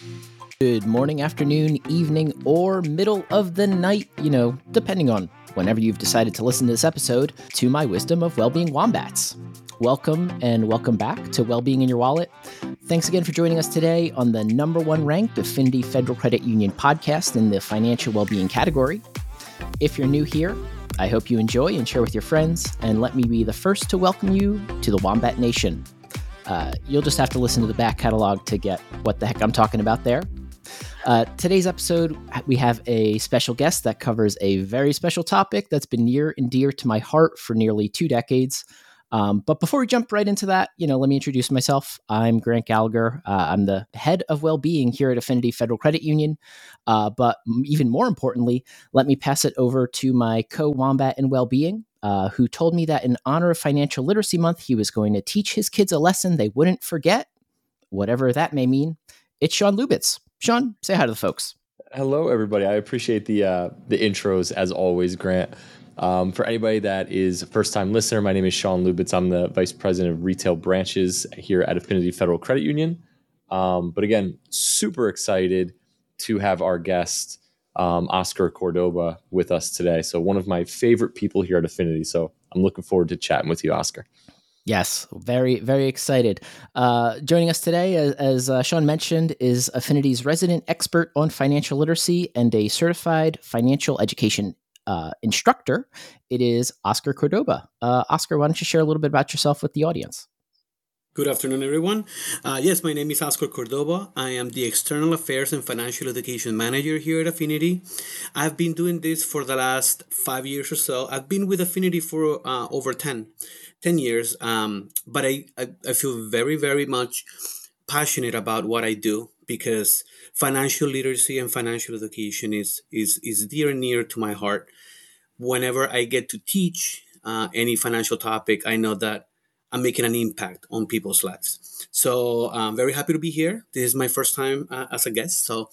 Good morning, afternoon, evening, or middle of the night, depending on whenever you've decided to listen to this episode, to my Wisdom of Wellbeing Wombats. Welcome and welcome back to Wellbeing in Your Wallet. Thanks again for joining us today on the number one ranked Affinity Federal Credit Union podcast in the financial wellbeing category. If you're new here, I hope you enjoy and share with your friends, and let me be the first to welcome you to the Wombat Nation. You'll just have to listen to the back catalog to get what the heck I'm talking about there. Today's episode, we have a special guest that covers a very special topic that's been near and dear to my heart for nearly 2 decades. But before we jump right into that, let me introduce myself. I'm Grant Gallagher. I'm the head of well-being here at Affinity Federal Credit Union. But even more importantly, let me pass it over to my co-wombat in well-being, who told me that in honor of Financial Literacy Month, he was going to teach his kids a lesson they wouldn't forget, whatever that may mean. It's Sean Lubitz. Sean, say hi to the folks. Hello, everybody. I appreciate the intros as always, Grant. For anybody that is a first-time listener, my name is Sean Lubitz. I'm the Vice President of Retail Branches here at Affinity Federal Credit Union. But again, super excited to have our guest, Oscar Cordoba, with us today. So one of my favorite people here at Affinity. So I'm looking forward to chatting with you, Oscar. Yes, very, very excited. Joining us today, as Sean mentioned, is Affinity's resident expert on financial literacy and a certified financial education instructor. It is Oscar Cordoba. Oscar, why don't you share a little bit about yourself with the audience? Good afternoon, everyone. Yes, my name is Oscar Cordoba. I am the External Affairs and Financial Education Manager here at Affinity. I've been doing this for the last 5 years or so. I've been with Affinity for over 10 years, but I feel very, very much passionate about what I do because financial literacy and financial education is dear and near to my heart. Whenever I get to teach any financial topic, I know that I'm making an impact on people's lives. So I'm very happy to be here. This is my first time as a guest. So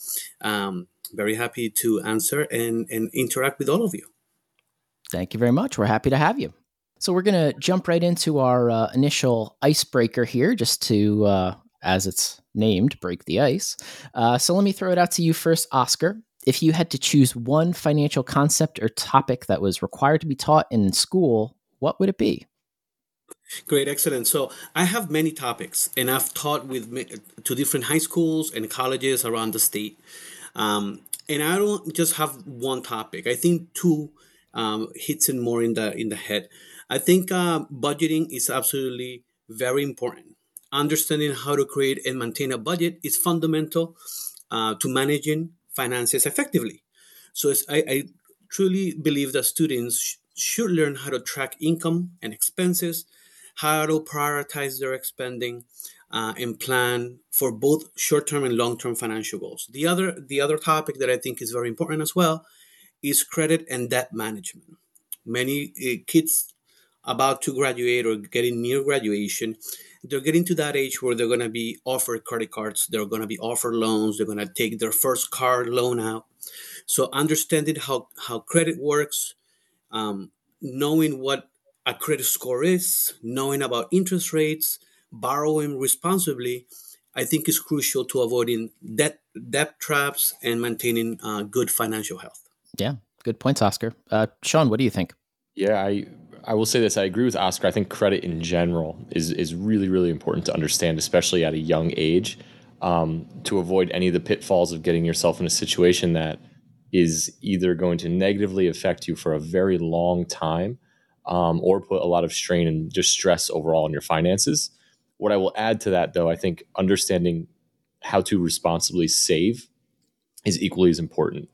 very happy to answer and interact with all of you. Thank you very much. We're happy to have you. So we're going to jump right into our initial icebreaker here, just to, as it's named, break the ice. So let me throw it out to you first, Oscar. If you had to choose one financial concept or topic that was required to be taught in school, what would it be? Great, excellent. So I have many topics, and I've taught to different high schools and colleges around the state. And I don't just have one topic. I think two hits it more in the head. I think budgeting is absolutely very important. Understanding how to create and maintain a budget is fundamental to managing finances effectively. So I truly believe that students should learn how to track income and expenses, how to prioritize their spending, and plan for both short-term and long-term financial goals. The other topic that I think is very important as well is credit and debt management. Many kids about to graduate or getting near graduation, they're getting to that age where they're going to be offered credit cards, they're going to be offered loans, they're going to take their first car loan out. So understanding how credit works, knowing what a credit score is, knowing about interest rates, borrowing responsibly, I think is crucial to avoiding debt traps and maintaining good financial health. Yeah, good points, Oscar. Sean, what do you think? Yeah, I will say this. I agree with Oscar. I think credit in general is really, really important to understand, especially at a young age, to avoid any of the pitfalls of getting yourself in a situation that is either going to negatively affect you for a very long time, or put a lot of strain and just stress overall on your finances. What I will add to that, though, I think understanding how to responsibly save is equally as important.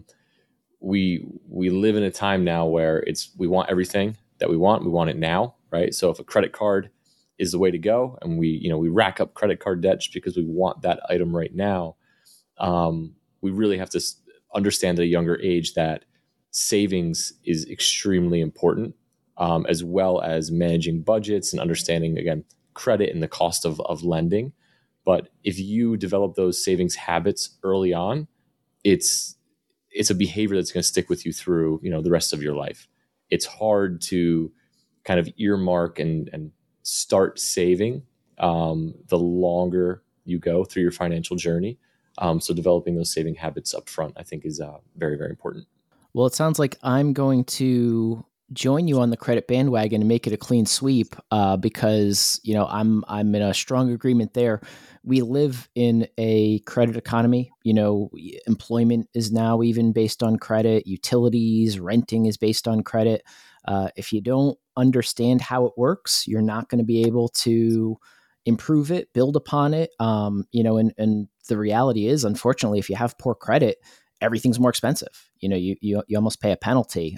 We live in a time now where we want everything that we want it now, right? So if a credit card is the way to go, and we rack up credit card debt just because we want that item right now, we really have to understand at a younger age that savings is extremely important, as well as managing budgets and understanding, again, credit and the cost of lending. But if you develop those savings habits early on, it's a behavior that's going to stick with you through, the rest of your life. It's hard to kind of earmark and start saving the longer you go through your financial journey. So developing those saving habits up front, I think, is very, very important. Well, it sounds like I'm going to join you on the credit bandwagon and make it a clean sweep, because I'm in a strong agreement there. We live in a credit economy. Employment is now even based on credit. Utilities, renting is based on credit. If you don't understand how it works, you're not going to be able to improve it, build upon it. And the reality is, unfortunately, if you have poor credit, everything's more expensive. You almost pay a penalty.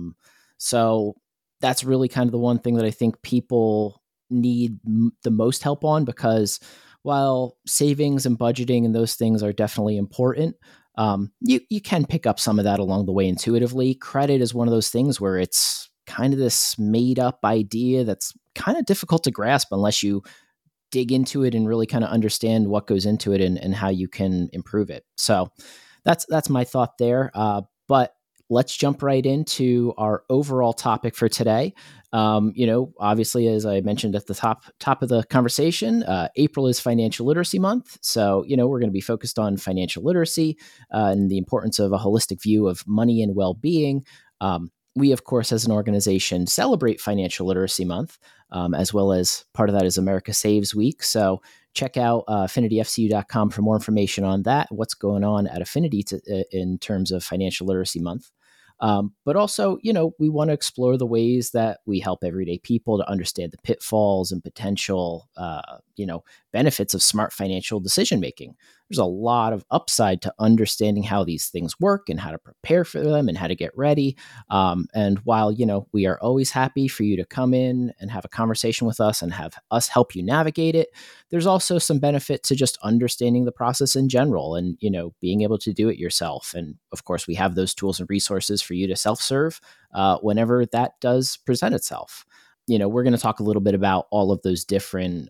So that's really kind of the one thing that I think people need the most help on, because while savings and budgeting and those things are definitely important, you can pick up some of that along the way intuitively. Credit is one of those things where it's kind of this made up idea that's kind of difficult to grasp unless you dig into it and really kind of understand what goes into it and how you can improve it. So that's my thought there. But let's jump right into our overall topic for today. Obviously, as I mentioned at the top of the conversation, April is Financial Literacy Month. So, we're going to be focused on financial literacy and the importance of a holistic view of money and well-being. We, of course, as an organization, celebrate Financial Literacy Month, as well as part of that is America Saves Week. So check out affinityfcu.com for more information on that, what's going on at Affinity in terms of Financial Literacy Month. But also, we want to explore the ways that we help everyday people to understand the pitfalls and potential, benefits of smart financial decision making. There's a lot of upside to understanding how these things work and how to prepare for them and how to get ready. And while, we are always happy for you to come in and have a conversation with us and have us help you navigate it, there's also some benefit to just understanding the process in general and, being able to do it yourself. And of course, we have those tools and resources for you to self-serve whenever that does present itself. We're going to talk a little bit about all of those different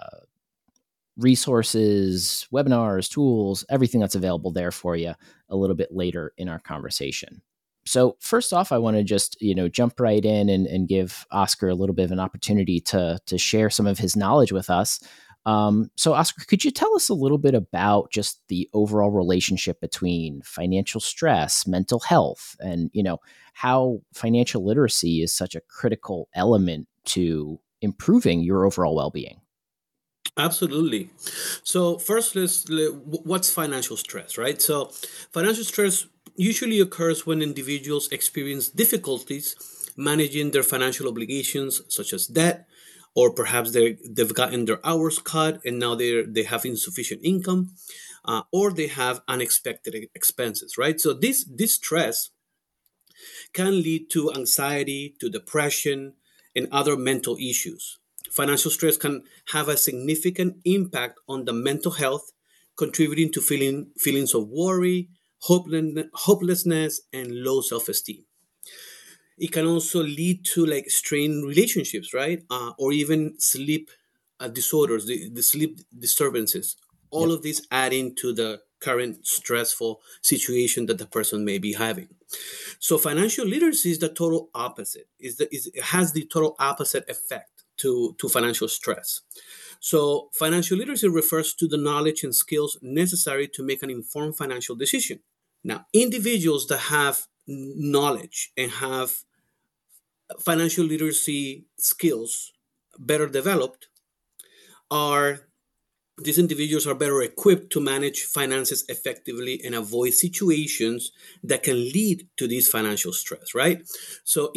resources, webinars, tools, everything that's available there for you a little bit later in our conversation. So first off, I want to just, jump right in and give Oscar a little bit of an opportunity to share some of his knowledge with us. So Oscar, could you tell us a little bit about just the overall relationship between financial stress, mental health, and, how financial literacy is such a critical element to improving your overall well-being? Absolutely. So first, what's financial stress, right? So financial stress usually occurs when individuals experience difficulties managing their financial obligations, such as debt, or perhaps they've gotten their hours cut and now they have insufficient income, or they have unexpected expenses, right? So this stress can lead to anxiety, to depression, and other mental issues. Financial stress can have a significant impact on the mental health, contributing to feelings of worry, hopelessness, and low self-esteem. It can also lead to like strained relationships, right? Or even sleep disorders, the sleep disturbances. All Yep. of these adding to the current stressful situation that the person may be having. So financial literacy is the total opposite. It has the total opposite effect to financial stress. So financial literacy refers to the knowledge and skills necessary to make an informed financial decision. Now, individuals that have knowledge and have financial literacy skills better developed are these individuals are better equipped to manage finances effectively and avoid situations that can lead to this financial stress, right? So,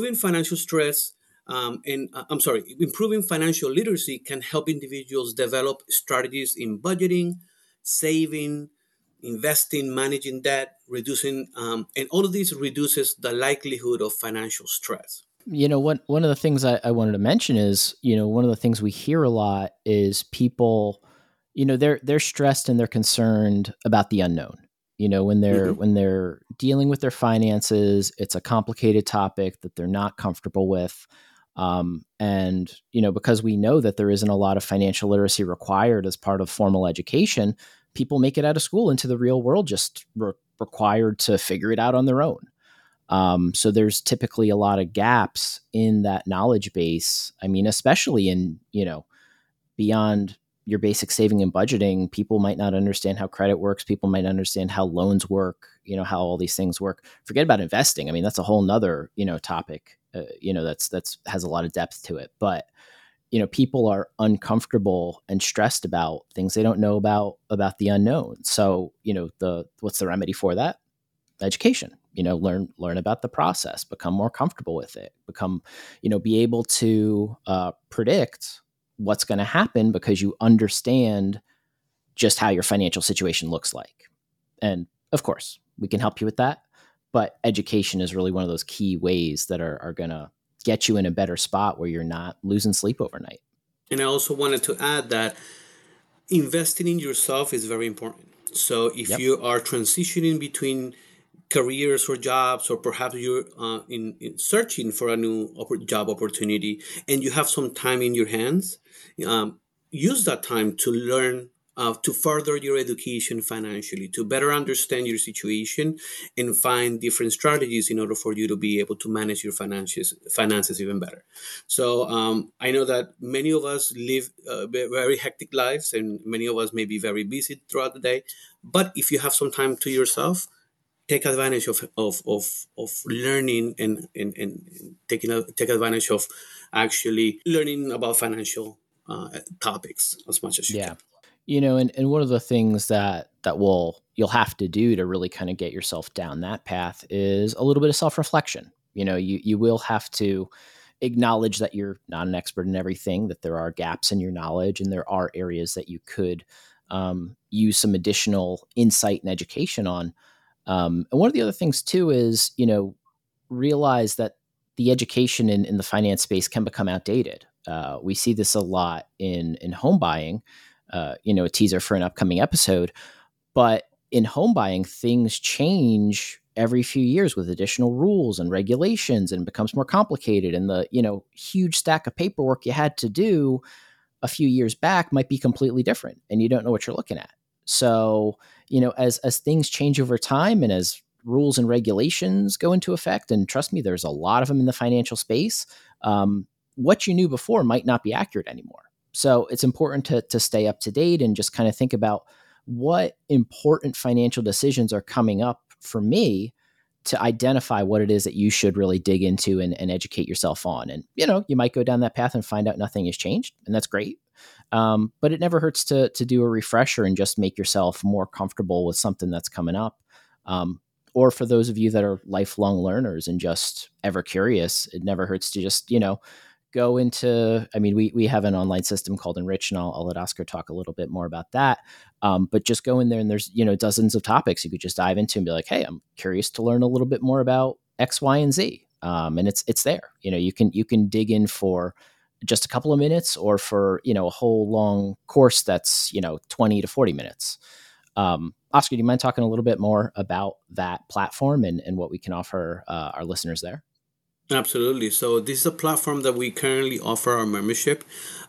improving financial literacy can help individuals develop strategies in budgeting, saving, investing, managing debt, reducing, and all of this reduces the likelihood of financial stress. One of the things I wanted to mention is, one of the things we hear a lot is people, they're stressed and they're concerned about the unknown. When they're Mhm. when they're dealing with their finances, it's a complicated topic that they're not comfortable with. And because we know that there isn't a lot of financial literacy required as part of formal education, people make it out of school into the real world just required to figure it out on their own. So there's typically a lot of gaps in that knowledge base. I mean, especially in, beyond your basic saving and budgeting, people might not understand how credit works. People might not understand how loans work, how all these things work. Forget about investing. I mean, that's a whole nother, topic, that's has a lot of depth to it. But, people are uncomfortable and stressed about things they don't know about the unknown. So, what's the remedy for that? Education. Learn about the process, become more comfortable with it, be able to predict what's going to happen because you understand just how your financial situation looks like. And of course, we can help you with that. But education is really one of those key ways that are going to get you in a better spot where you're not losing sleep overnight. And I also wanted to add that investing in yourself is very important. So if Yep. you are transitioning between careers or jobs, or perhaps you're in searching for a new job opportunity and you have some time in your hands, use that time to learn, to further your education financially, to better understand your situation and find different strategies in order for you to be able to manage your finances even better. So I know that many of us live very hectic lives, and many of us may be very busy throughout the day. But if you have some time to yourself, take advantage of learning and take advantage of actually learning about financial topics as much as you Yeah. can. And one of the things that you'll have to do to really kind of get yourself down that path is a little bit of self-reflection. You will have to acknowledge that you're not an expert in everything, that there are gaps in your knowledge, and there are areas that you could use some additional insight and education on. And one of the other things too is, realize that the education in the finance space can become outdated. We see this a lot in home buying, a teaser for an upcoming episode. But in home buying, things change every few years with additional rules and regulations, and it becomes more complicated. And the, huge stack of paperwork you had to do a few years back might be completely different, and you don't know what you're looking at. So, as things change over time and as rules and regulations go into effect, and trust me, there's a lot of them in the financial space, what you knew before might not be accurate anymore. So it's important to stay up to date and just kind of think about what important financial decisions are coming up for me, to identify what it is that you should really dig into and educate yourself on. And, you might go down that path and find out nothing has changed, and that's great. But it never hurts to do a refresher and just make yourself more comfortable with something that's coming up. Or for those of you that are lifelong learners and just ever curious, it never hurts to just, go into, we have an online system called Enrich, and I'll let Oscar talk a little bit more about that. But just go in there, and there's, dozens of topics you could just dive into and be like, hey, I'm curious to learn a little bit more about X, Y, and Z. And it's there. You can dig in for just a couple of minutes, or for, a whole long course that's, 20 to 40 minutes. Oscar, do you mind talking a little bit more about that platform and what we can offer our listeners there? Absolutely. So this is a platform that we currently offer our membership,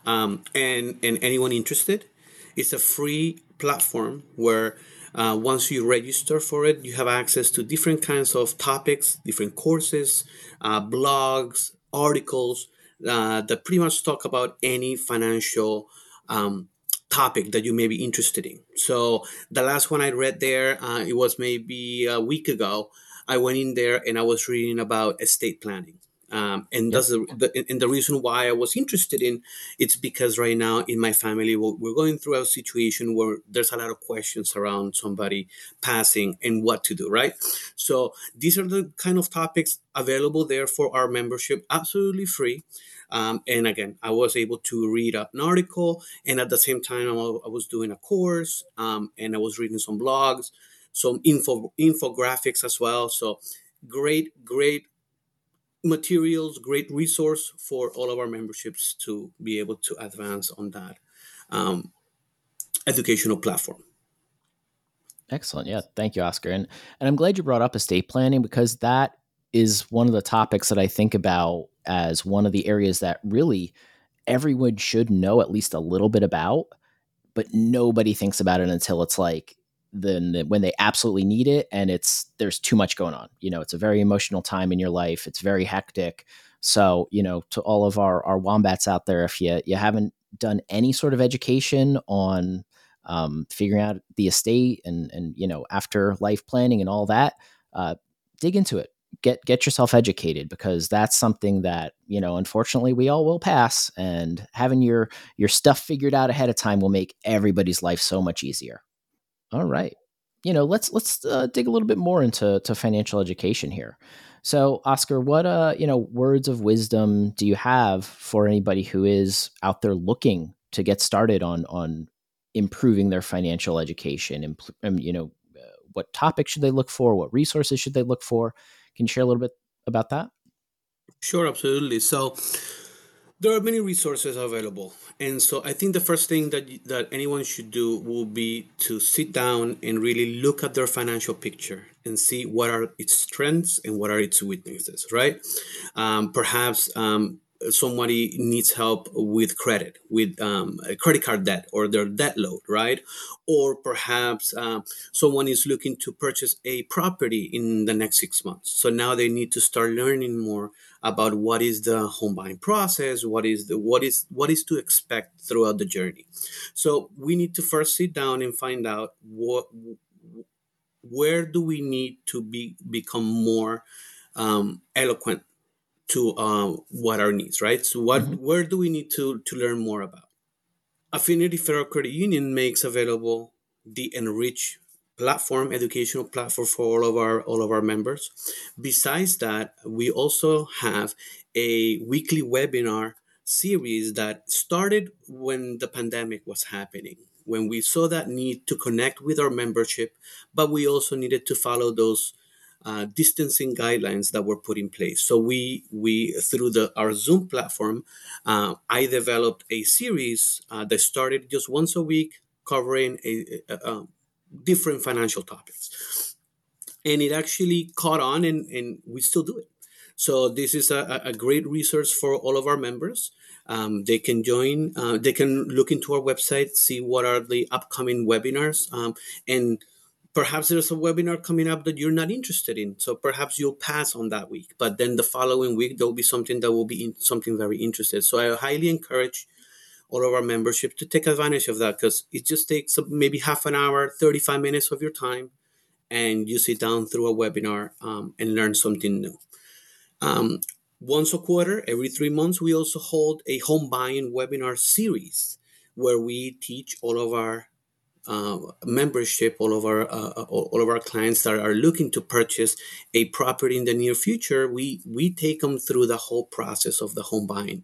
and anyone interested. It's a free platform where once you register for it, you have access to different kinds of topics, different courses, blogs, articles that pretty much talk about any financial topic that you may be interested in. So the last one I read there, it was maybe a week ago. I went in there and I was reading about estate planning. And Yep. that's and the reason why I was interested in it's because right now in my family we're going through a situation where there's a lot of questions around somebody passing and what to do, right? So these are the kind of topics available there for our membership, absolutely free. And again, I was able to read an article, and at the same time, I was doing a course, and I was reading some blogs, some infographics as well. So great materials, great resource for all of our memberships to be able to advance on that um, educational platform. Excellent. Yeah. Thank you, Oscar. And I'm glad you brought up estate planning, because that is one of the topics that I think about as one of the areas that really everyone should know at least a little bit about, but nobody thinks about it until it's like when they absolutely need it, and there's too much going on. It's a very emotional time in your life. It's very hectic. So, to all of our wombats out there, if you haven't done any sort of education on figuring out the estate and after life planning and all that, dig into it. Get yourself educated, because that's something that unfortunately we all will pass. And having your stuff figured out ahead of time will make everybody's life so much easier. All right. Let's dig a little bit more into financial education here. So, Oscar, what words of wisdom do you have for anybody who is out there looking to get started on improving their financial education? And what topics should they look for? What resources should they look for? Can you share a little bit about that? Sure, absolutely. So there are many resources available, and so I think the first thing that anyone should do will be to sit down and really look at their financial picture and see what are its strengths and what are its weaknesses. Right? Perhaps somebody needs help with credit, with a credit card debt or their debt load, right? Or perhaps someone is looking to purchase a property in the next 6 months. So now they need to start learning more about what is the home buying process, what is to expect throughout the journey. So we need to first sit down and find out where do we need to become more eloquent to what our needs, right? So Hmm. where do we need to learn more about? Affinity Federal Credit Union makes available the Enrich platform, educational platform for all of our members. Besides that, we also have a weekly webinar series that started when the pandemic was happening, when we saw that need to connect with our membership, but we also needed to follow those distancing guidelines that were put in place. So we through the our Zoom platform, I developed a series that started just once a week, covering different financial topics, and it actually caught on, and we still do it. So this is a great resource for all of our members. They can join. They can look into our website, see what are the upcoming webinars, and perhaps there's a webinar coming up that you're not interested in, so perhaps you'll pass on that week, but then the following week there'll be something that will be something very interesting. So I highly encourage all of our membership to take advantage of that, because it just takes maybe half an hour, 35 minutes of your time, and you sit down through a webinar, and learn something new. um, Once a quarter, every 3 months, we also hold a home buying webinar series where we teach all of our membership, all of our clients that are looking to purchase a property in the near future. We take them through the whole process of the home buying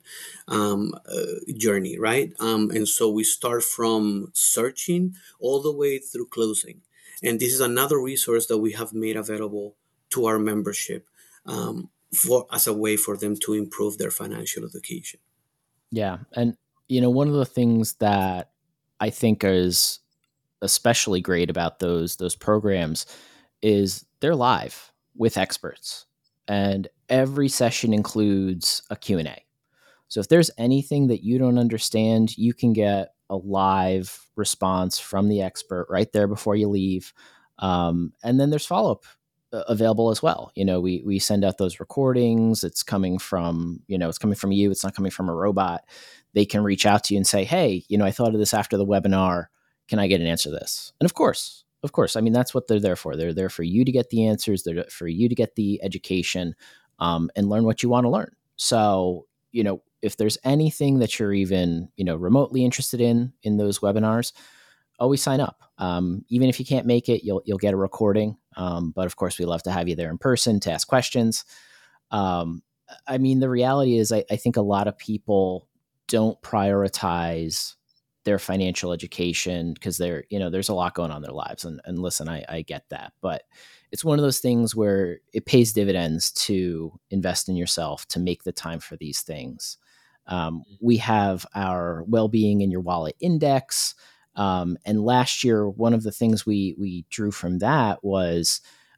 journey, right? And so we start from searching all the way through closing. And this is another resource that we have made available to our membership, for as a way for them to improve their financial education. Yeah. And, one of the things that I think is especially great about those programs is they're live with experts, and every session includes a Q&A. So if there's anything that you don't understand, you can get a live response from the expert right there before you leave. And then there's follow up available as well. We send out those recordings. It's coming from it's coming from you. It's not coming from a robot. They can reach out to you and say, hey, I thought of this after the webinar. Can I get an answer to this? And of course, I mean, that's what they're there for. They're there for you to get the answers. They're for you to get the education, and learn what you want to learn. So, if there's anything that you're even, remotely interested in those webinars, always sign up. Even if you can't make it, you'll get a recording. But of course, we love to have you there in person to ask questions. Um, I mean, the reality is, I think a lot of people don't prioritize their financial education because there's a lot going on in their lives. And listen, I get that, but it's one of those things where it pays dividends to invest in yourself, to make the time for these things. We have our well-being in your wallet index. And last year, one of the things we drew from that was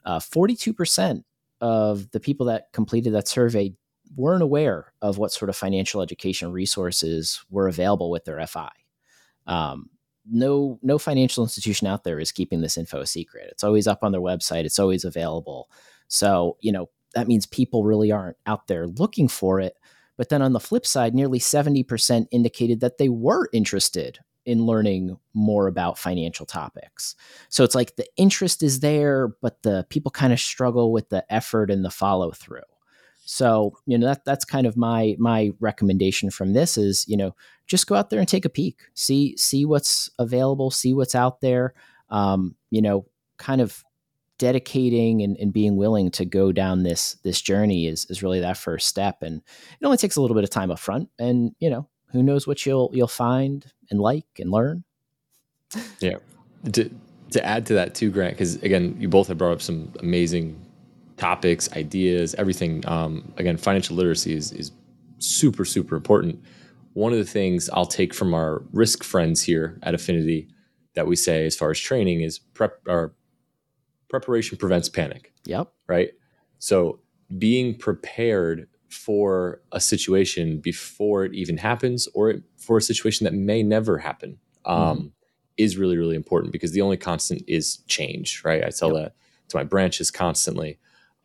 42% of the people that completed that survey weren't aware of what sort of financial education resources were available with their FI. No financial institution out there is keeping this info a secret. It's always up on their website. It's always available. So, that means people really aren't out there looking for it, But then on the flip side, nearly 70% indicated that they were interested in learning more about financial topics. So it's like the interest is there, but the people kind of struggle with the effort and the follow through. So, that's kind of my recommendation from this is, just go out there and take a peek, see what's available, see what's out there. Kind of dedicating and being willing to go down this journey is really that first step. And it only takes a little bit of time up front, and who knows what you'll find and like and learn. Yeah. To add to that too, Grant, because again, you both have brought up some amazing topics, ideas, everything. Again, financial literacy is super, super important. One of the things I'll take from our risk friends here at Affinity that we say as far as training is preparation prevents panic. Yep. Right. So being prepared for a situation before it even happens, or for a situation that may never happen, is really, really important, because the only constant is change. Right. I tell that to my branches constantly.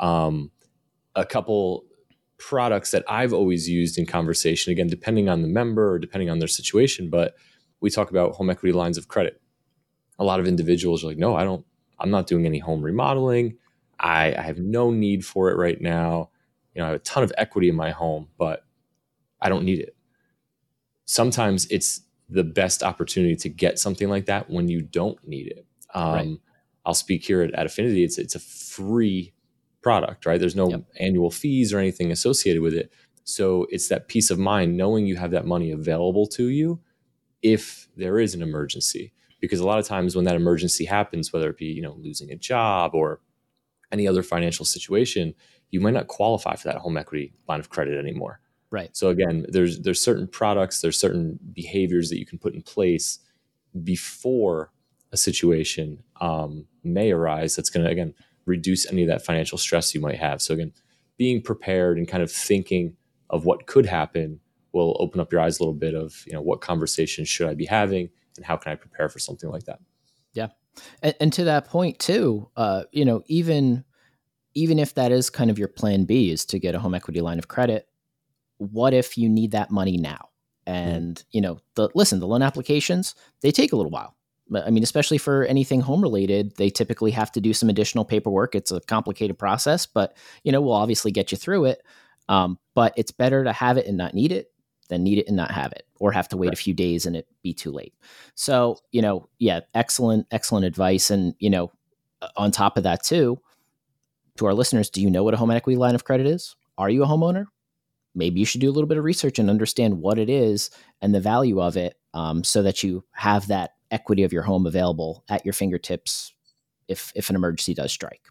A couple products that I've always used in conversation, again, depending on the member or depending on their situation, but we talk about home equity lines of credit. A lot of individuals are like, no, I'm not doing any home remodeling. I have no need for it right now. I have a ton of equity in my home, but I don't need it. Sometimes it's the best opportunity to get something like that when you don't need it. Right. I'll speak here at Affinity. It's a free product, right? There's no annual fees or anything associated with it. So it's that peace of mind knowing you have that money available to you if there is an emergency. Because a lot of times when that emergency happens, whether it be, losing a job or any other financial situation, you might not qualify for that home equity line of credit anymore. Right. So again, there's certain products, there's certain behaviors that you can put in place before a situation may arise that's going to, again, reduce any of that financial stress you might have. So again, being prepared and kind of thinking of what could happen will open up your eyes a little bit of, what conversations should I be having and how can I prepare for something like that? Yeah. And to that point too, even if that is kind of your plan B, is to get a home equity line of credit, what if you need that money now? And, the loan applications, they take a little while. I mean, especially for anything home related, they typically have to do some additional paperwork. It's a complicated process, but, we'll obviously get you through it. But it's better to have it and not need it than need it and not have it, or have to wait a few days and it be too late. So, excellent advice. And, on top of that too, to our listeners, do you know what a home equity line of credit is? Are you a homeowner? Maybe you should do a little bit of research and understand what it is and the value of it, so that you have that equity of your home available at your fingertips if an emergency does strike.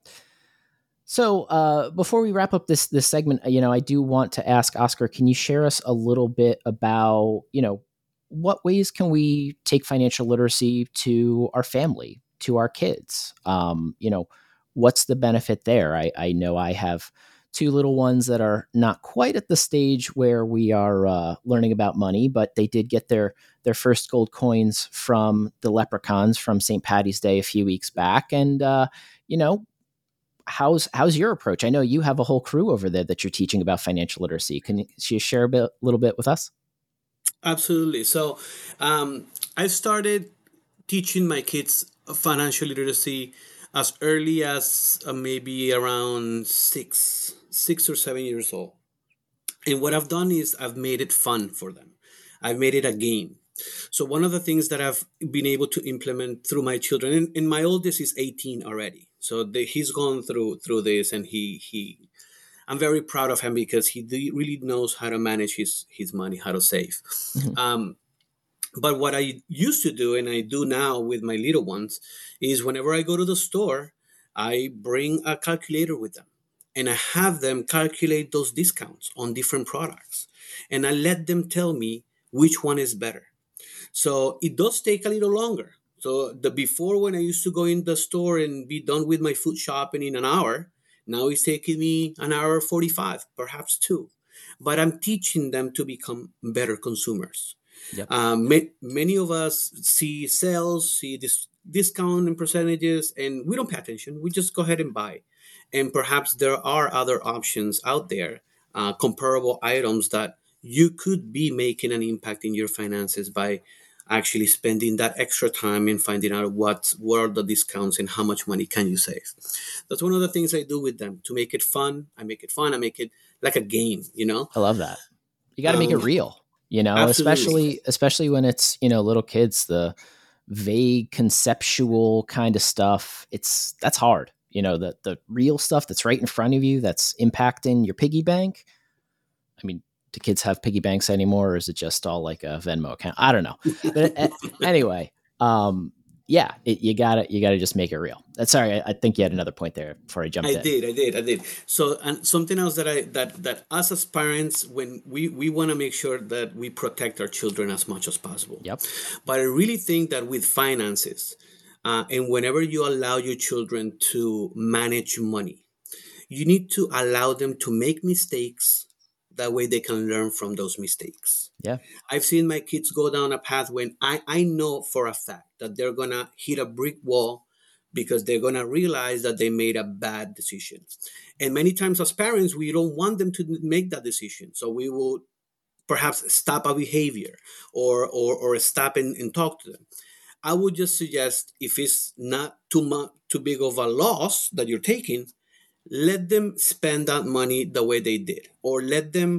So before we wrap up this segment, I do want to ask Oscar, can you share us a little bit about, what ways can we take financial literacy to our family, to our kids? What's the benefit there? I know I have two little ones that are not quite at the stage where we are learning about money, but they did get their first gold coins from the leprechauns from St. Patty's Day a few weeks back. And, how's your approach? I know you have a whole crew over there that you're teaching about financial literacy. Can you share a little bit with us? Absolutely. So, I started teaching my kids financial literacy as early as maybe around 6 or 7 years old. And what I've done is I've made it fun for them. I've made it a game. So one of the things that I've been able to implement through my children, and my oldest is 18 already, so he's gone through this, and he I'm very proud of him because really knows how to manage his money, how to save. Mhm. But what I used to do, and I do now with my little ones, is whenever I go to the store, I bring a calculator with them, and I have them calculate those discounts on different products, and I let them tell me which one is better. So it does take a little longer. So the before, when I used to go in the store and be done with my food shopping in an hour, now it's taking me an hour 45, perhaps two. But I'm teaching them to become better consumers. Yep. Many of us see sales, see this discount and percentages, and we don't pay attention. We just go ahead and buy. And perhaps there are other options out there comparable items that you could be making an impact in your finances by actually spending that extra time and finding out what are the discounts and how much money can you save. That's one of the things I do with them to make it fun. I make it like a game, you know. I love that. You got to make it um, real, Absolutely. especially when it's, little kids, the vague conceptual kind of stuff. That's hard. The real stuff that's right in front of you that's impacting your piggy bank. I mean, do kids have piggy banks anymore, or is it just all like a Venmo account? I don't know. But anyway, yeah, you gotta just make it real. Sorry, I think you had another point there before I jumped in. I did. So, and something else that that us as parents, when we want to make sure that we protect our children as much as possible. Yep. But I really think that with finances, and whenever you allow your children to manage money, you need to allow them to make mistakes. That way, they can learn from those mistakes. Yeah. I've seen my kids go down a path when I know for a fact that they're gonna hit a brick wall because they're gonna realize that they made a bad decision. And many times as parents, we don't want them to make that decision. So we will perhaps stop a behavior or stop and talk to them. I would just suggest if it's not too big of a loss that you're taking, let them spend that money the way they did, or let them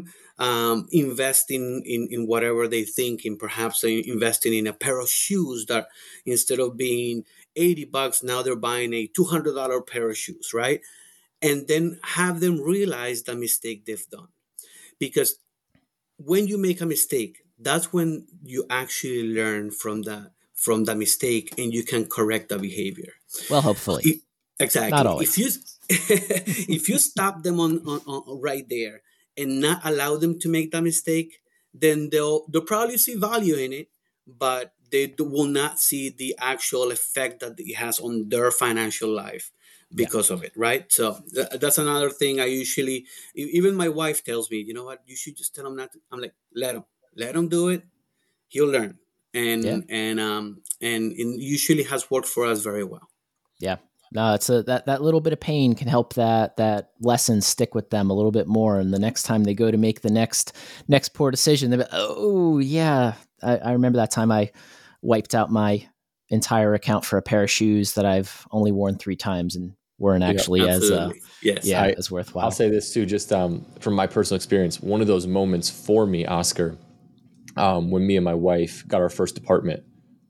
invest in whatever they think in, perhaps investing in a pair of shoes that instead of being $80 now they're buying a $200 pair of shoes, right? And then have them realize the mistake they've done, because when you make a mistake, that's when you actually learn from the mistake and you can correct the behavior. Well, hopefully. It- Not exactly. If always. you if you stop them on right there and not allow them to make that mistake, then they'll probably see value in it, but will not see the actual effect that it has on their financial life Yeah. because of it, right? So that's another thing I usually, even my wife tells me, you know what, you should just tell him not to. I'm like, let him do it. He'll learn, Yeah. and it usually has worked for us very well. Yeah. No, it's that little bit of pain can help that lesson stick with them a little bit more. And the next time they go to make the next poor decision, they're like, oh yeah, I remember that time I wiped out my entire account for a pair of shoes that I've only worn 3 times and weren't Yep. actually Absolutely, yes. as I'll worthwhile. say this too, just from my personal experience. One of those moments for me, Oscar, when me and my wife got our first apartment,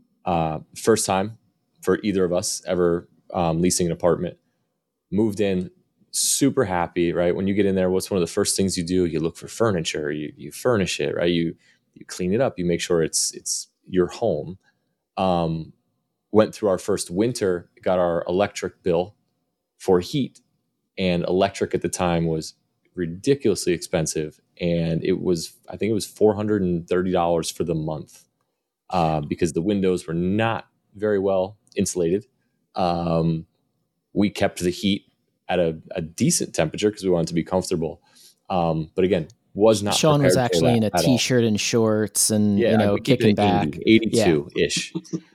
first time for either of us ever leasing an apartment, moved in, super happy, right? When you get in there, what's one of the first things you do? You look for furniture, you furnish it, right? You clean it up, you make sure it's your home. Um, Went through our first winter, got our electric bill for heat, and electric at the time was ridiculously expensive, and I think it was $430 for the month, because the windows were not very well insulated. Um, we kept the heat at a decent temperature because we wanted to be comfortable. But again, was not Sean was prepared for actually that in a at all. t-shirt and shorts and, Yeah, we keep it kicking at back. 80, Yeah. 82-ish.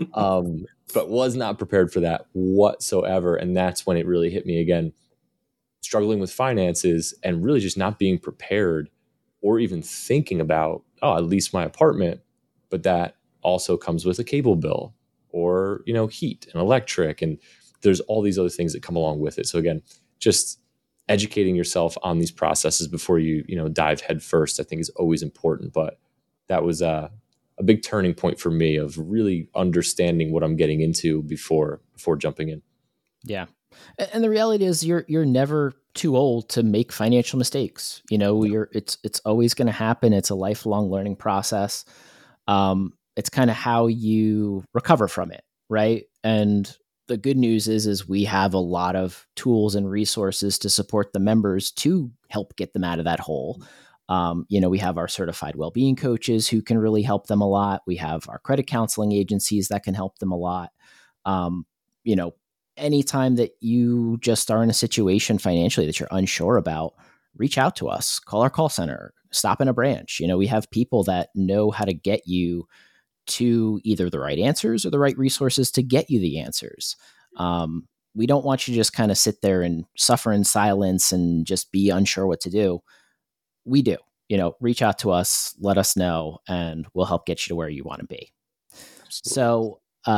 But was not prepared for that whatsoever. And that's when it really hit me again, struggling with finances and really just not being prepared or even thinking about, oh, I lease my apartment, but that also comes with a cable bill or, heat and electric. And there's all these other things that come along with it. So again, just educating yourself on these processes before you, dive head first, I think is always important. But that was a big turning point for me of really understanding what I'm getting into before jumping in. Yeah. And the reality is you're never too old to make financial mistakes. It's always going to happen. It's a lifelong learning process. It's kind of how you recover from it, right? And the good news is we have a lot of tools and resources to support the members to help get them out of that hole. We have our certified well-being coaches who can really help them a lot. We have our credit counseling agencies that can help them a lot. Um, you know, Anytime that you just are in a situation financially that you're unsure about, reach out to us, call our call center, stop in a branch. We have people that know how to get you to either the right answers or the right resources to get you the answers. We don't want you to just kind of sit there and suffer in silence and just be unsure what to do. we do. Reach out to us, let us know, and we'll help get you to where you want to be. Absolutely. So,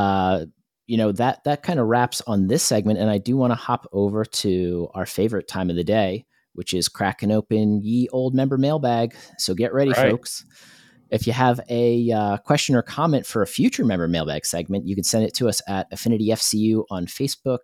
that kind of wraps on this segment, and I do want to hop over to our favorite time of the day, which is cracking open ye old member mailbag. So get ready, Right. folks. If you have a question or comment for a future member mailbag segment, you can send it to us at Affinity FCU on Facebook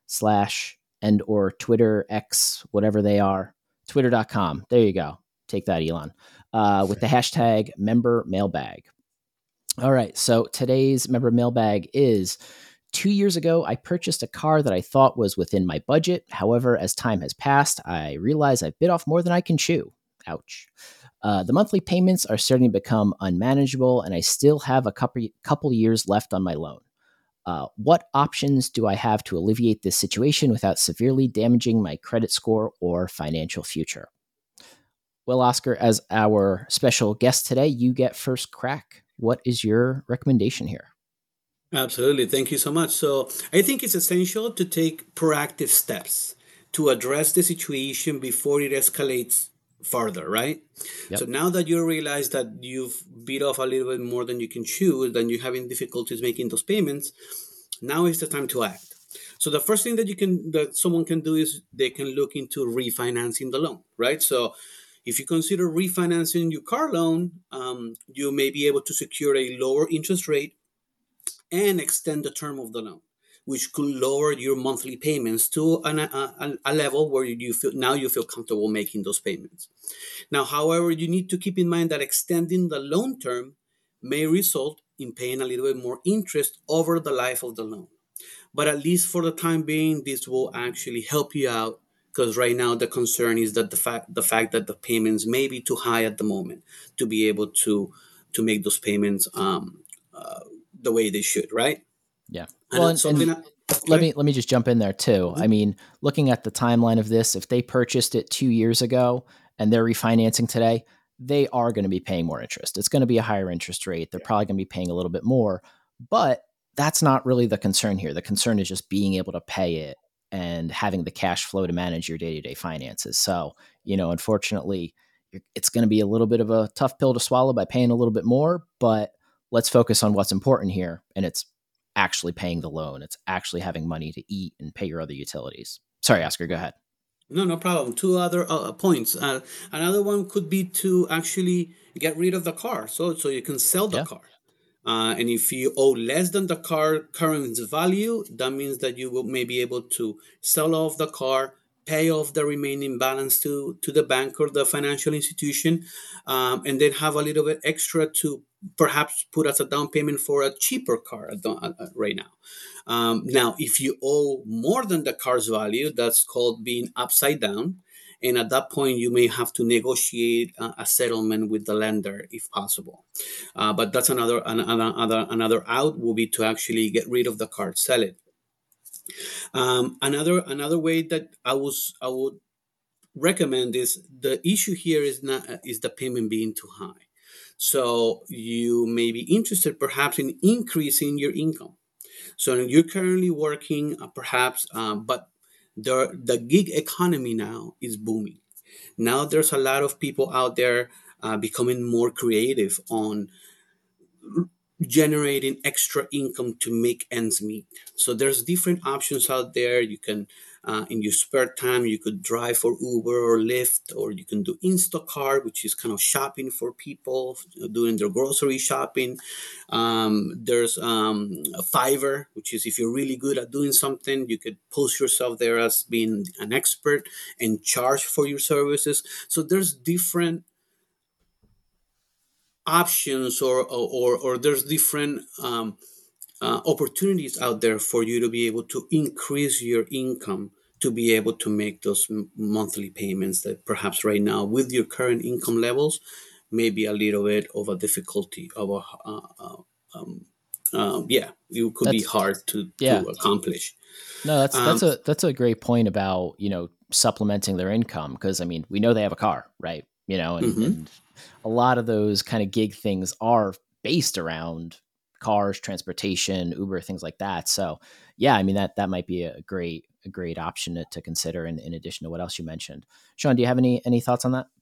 / and or Twitter, X, whatever they are, twitter.com. There you go. Take that, Elon. With the hashtag member mailbag. All right. So today's member mailbag is 2 years ago, I purchased a car that I thought was within my budget. However, as time has passed, I realize I've bit off more than I can chew. Ouch. The monthly payments are starting to become unmanageable, and I still have a couple years left on my loan. What options do I have to alleviate this situation without severely damaging my credit score or financial future? Well, Oscar, as our special guest today, you get first crack. What is your recommendation here? Absolutely. Thank you so much. So I think it's essential to take proactive steps to address the situation before it escalates further, right? So Yep. now that you realize that you've beat off a little bit more than you can chew, then you're having difficulties making those payments, now is the time to act. So the first thing that someone can do is they can look into refinancing the loan, right? So if you consider refinancing your car loan, you may be able to secure a lower interest rate and extend the term of the loan, which could lower your monthly payments to a level where you feel comfortable making those payments. Now, however, you need to keep in mind that extending the loan term may result in paying a little bit more interest over the life of the loan. But at least for the time being, this will actually help you out, because right now the concern is that the fact that the payments may be too high at the moment to be able to make those payments the way they should, right? Yeah. Well, And something. let me just jump in there too. I mean, looking at the timeline of this, if they purchased it 2 years ago and they're refinancing today, they are going to be paying more interest. It's going to be a higher interest rate. They're probably going to be paying a little bit more, but that's not really the concern here. The concern is just being able to pay it and having the cash flow to manage your day-to-day finances. So, unfortunately, it's going to be a little bit of a tough pill to swallow by paying a little bit more, but let's focus on what's important here, and it's actually paying the loan. It's actually having money to eat and pay your other utilities. Sorry, Oscar, go ahead. No, no problem. Two other points. Another one could be to actually get rid of the car, so you can sell the Yeah. car. And if you owe less than the car current value, that means that you will may be able to sell off the car, pay off the remaining balance to the bank or the financial institution, and then have a little bit extra to perhaps put as a down payment for a cheaper car right now. Now, if you owe more than the car's value, that's called being upside down. And at that point, you may have to negotiate a settlement with the lender if possible. But that's another out will be to actually get rid of the car, sell it. Another way that I would recommend is the issue here is the payment being too high. So you may be interested perhaps in increasing your income. So you're currently working, perhaps, but the gig economy now is booming. Now there's a lot of people out there becoming more creative on generating extra income to make ends meet. So there's different options out there. You can, in your spare time, you could drive for Uber or Lyft, or you can do Instacart, which is kind of shopping for people doing their grocery shopping. There's Fiverr, which is if you're really good at doing something, you could post yourself there as being an expert and charge for your services. So there's different options, or there's different opportunities out there for you to be able to increase your income to be able to make those monthly payments that perhaps right now with your current income levels may be a little bit of a difficulty of a yeah, it could be That's hard to yeah. accomplish. No, that's um, a great point about, supplementing their income, because I mean, we know they have a car, right? And mhm. a lot of those kind of gig things are based around cars, transportation, Uber, things like that. So, yeah, I mean that might be a great option to consider in addition to what else you mentioned. Sean, do you have any thoughts on that?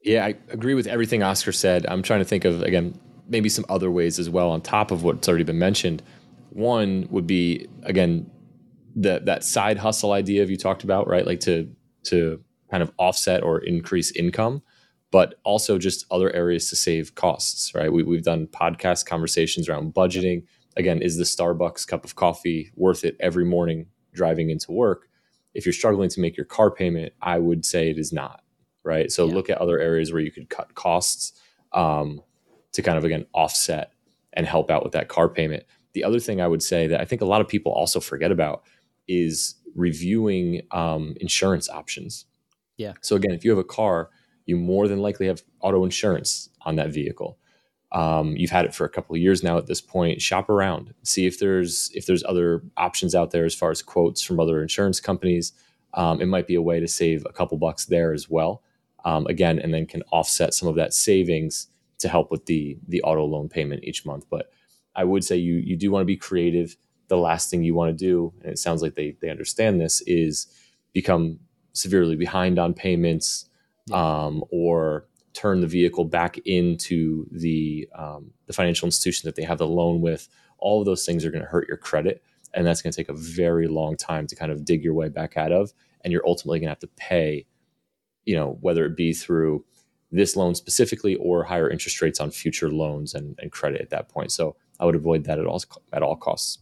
Yeah, I agree with everything Oscar said. I'm trying to think of, again, maybe some other ways as well on top of what's already been mentioned. One would be, again, that side hustle idea you talked about, right? Like to kind of offset or increase income, but also just other areas to save costs, right? We've done podcast conversations around budgeting. Again, is the Starbucks cup of coffee worth it every morning driving into work? If you're struggling to make your car payment, I would say it is not, right? So Yeah. look at other areas where you could cut costs um, to kind of, again, offset and help out with that car payment. The other thing I would say that I think a lot of people also forget about is reviewing insurance options. Yeah. So again, if you have a car, you more than likely have auto insurance on that vehicle. You've had it for a couple of years now. At this point, shop around, see if there's other options out there as far as quotes from other insurance companies. It might be a way to save a couple bucks there as well. Again, and then can offset some of that savings to help with the auto loan payment each month. But I would say you do want to be creative. The last thing you want to do, and it sounds like they understand this, is become severely behind on payments, Yeah. or turn the vehicle back into the financial institution that they have the loan with. All of those things are going to hurt your credit, and that's going to take a very long time to kind of dig your way back out of. And you're ultimately going to have to pay, whether it be through this loan specifically or higher interest rates on future loans and credit at that point. So I would avoid that at all costs.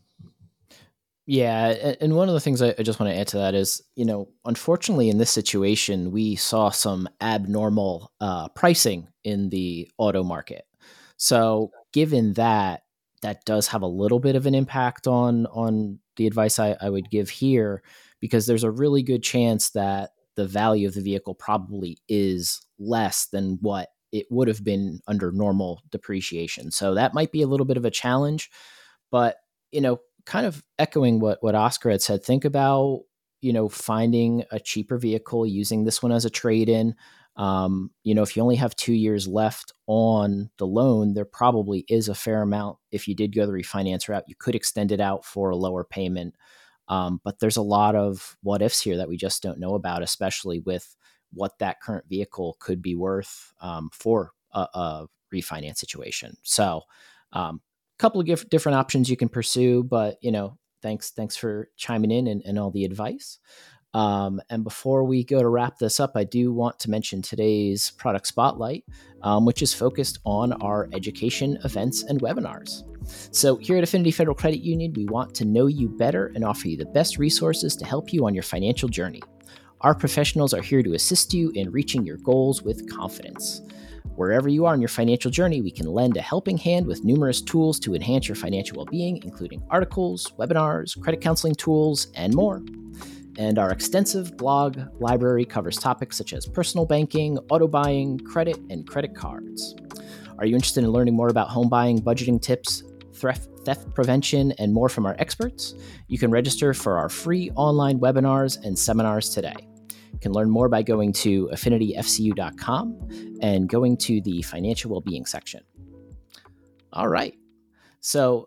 Yeah, and one of the things I just want to add to that is, unfortunately, in this situation, we saw some abnormal pricing in the auto market. So, given that, that does have a little bit of an impact on the advice I would give here, because there's a really good chance that the value of the vehicle probably is less than what it would have been under normal depreciation. So that might be a little bit of a challenge, but kind of echoing what Oscar had said, think about, finding a cheaper vehicle, using this one as a trade in. If you only have 2 years left on the loan, there probably is a fair amount. If you did go the refinance route, you could extend it out for a lower payment. But there's a lot of what ifs here that we just don't know about, especially with what that current vehicle could be worth for a refinance situation. So, couple of different options you can pursue, but thanks for chiming in and all the advice. And before we go to wrap this up, I do want to mention today's product spotlight, which is focused on our education events and webinars. So, here at Affinity Federal Credit Union, we want to know you better and offer you the best resources to help you on your financial journey. Our professionals are here to assist you in reaching your goals with confidence. Wherever you are in your financial journey, we can lend a helping hand with numerous tools to enhance your financial well-being, including articles, webinars, credit counseling tools, and more. And our extensive blog library covers topics such as personal banking, auto buying, credit, and credit cards. Are you interested in learning more about home buying, budgeting tips, theft prevention, and more from our experts? You can register for our free online webinars and seminars today. You can learn more by going to affinityfcu.com and going to the financial well-being section. All right. So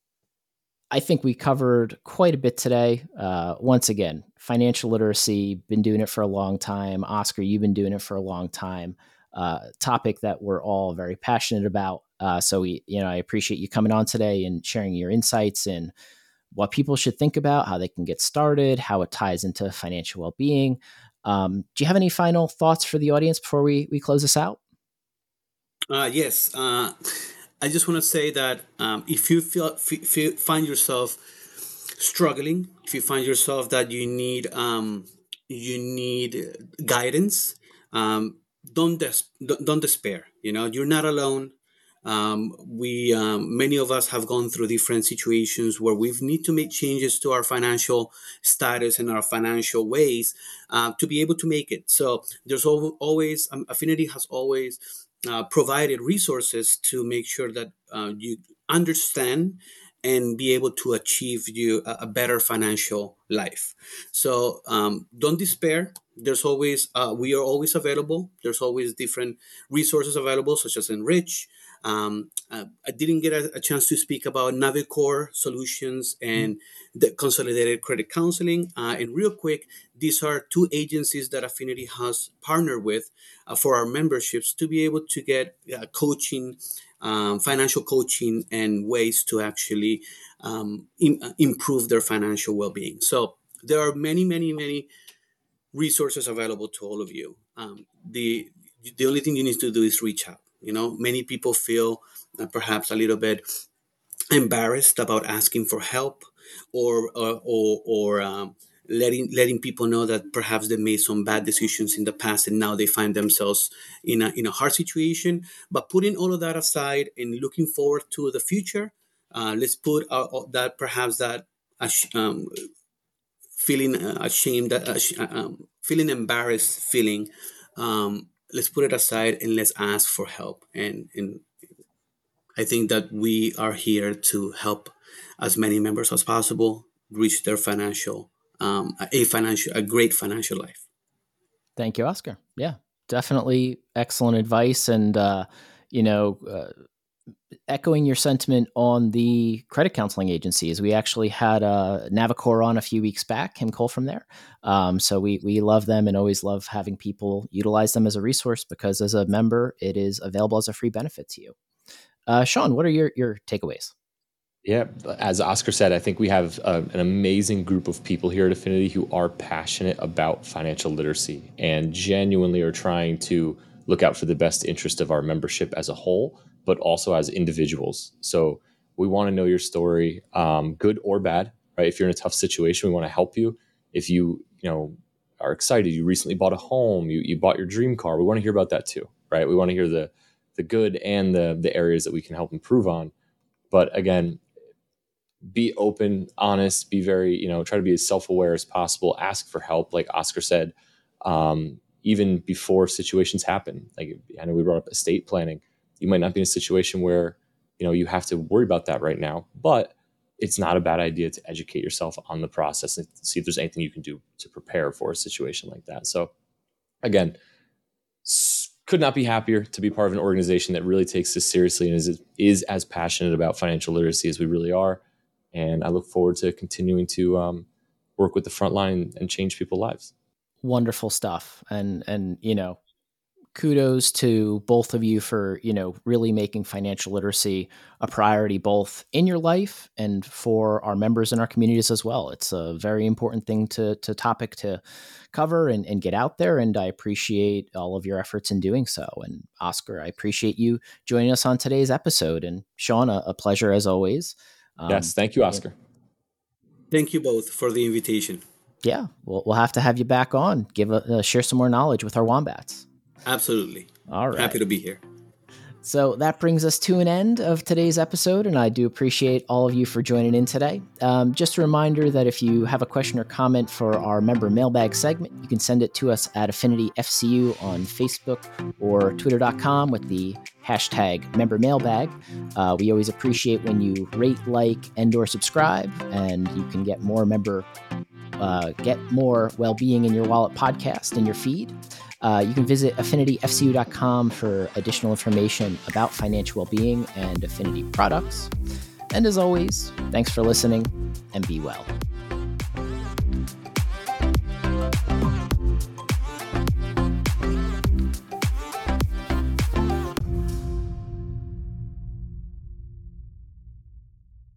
I think we covered quite a bit today. Once again, financial literacy, been doing it for a long time. Oscar, you've been doing it for a long time. Topic that we're all very passionate about. So I appreciate you coming on today and sharing your insights and what people should think about, how they can get started, how it ties into financial well-being. Do you have any final thoughts for the audience before we close this out? Yes. I just want to say that if you find yourself struggling, if you find yourself that you need guidance, don't despair. You're not alone. We Many of us have gone through different situations where we need to make changes to our financial status and our financial ways to be able to make it. So there's always Affinity has always provided resources to make sure that you understand and be able to achieve you a better financial life. So don't despair. There's always We are always available. There's always different resources available, such as Enrich. I didn't get a chance to speak about Navicore Solutions and the Consolidated Credit Counseling. And real quick, these are two agencies that Affinity has partnered with for our memberships to be able to get coaching, financial coaching, and ways to actually improve their financial well-being. So there are many, many, many resources available to all of you. The only thing you need to do is reach out. Many people feel perhaps a little bit embarrassed about asking for help, or letting people know that perhaps they made some bad decisions in the past and now they find themselves in a hard situation. But putting all of that aside and looking forward to the future, let's put that perhaps that feeling ashamed, feeling embarrassed, feeling. Let's put it aside and let's ask for help. And I think that we are here to help as many members as possible reach their a great financial life. Thank you, Oscar. Yeah, definitely excellent advice. And, echoing your sentiment on the credit counseling agencies, we actually had Navicore on a few weeks back, Kim Cole from there. So we love them and always love having people utilize them as a resource, because as a member, it is available as a free benefit to you. Sean, what are your takeaways? Yeah, as Oscar said, I think we have an amazing group of people here at Affinity who are passionate about financial literacy and genuinely are trying to look out for the best interest of our membership as a whole, but also as individuals. So we want to know your story, good or bad, right? If you're in a tough situation, we want to help you. If you are excited, you recently bought a home, you bought your dream car, we want to hear about that too, right? We want to hear the good and the areas that we can help improve on. But again, be open, honest, be very, try to be as self-aware as possible, ask for help. Like Oscar said, even before situations happen. Like, I know we brought up estate planning. You might not be in a situation where, you have to worry about that right now, but it's not a bad idea to educate yourself on the process and see if there's anything you can do to prepare for a situation like that. So again, could not be happier to be part of an organization that really takes this seriously and is as passionate about financial literacy as we really are. And I look forward to continuing to work with the front line and change people's lives. Wonderful stuff. And kudos to both of you for, really making financial literacy a priority, both in your life and for our members in our communities as well. It's a very important thing to topic to cover and get out there. And I appreciate all of your efforts in doing so. And Oscar, I appreciate you joining us on today's episode. And Sean, a pleasure as always. Yes. Thank you, Oscar. Thank you both for the invitation. Yeah. We'll have to have you back on, share some more knowledge with our wombats. Absolutely. All right. Happy to be here. So that brings us to an end of today's episode, and I do appreciate all of you for joining in today. Just a reminder that if you have a question or comment for our member mailbag segment, you can send it to us at AffinityFCU on Facebook or Twitter.com with the hashtag membermailbag. We always appreciate when you rate, like, and/or subscribe, and you can get more well-being in your wallet podcast in your feed. You can visit affinityfcu.com for additional information about financial well-being and Affinity products. And as always, thanks for listening and be well.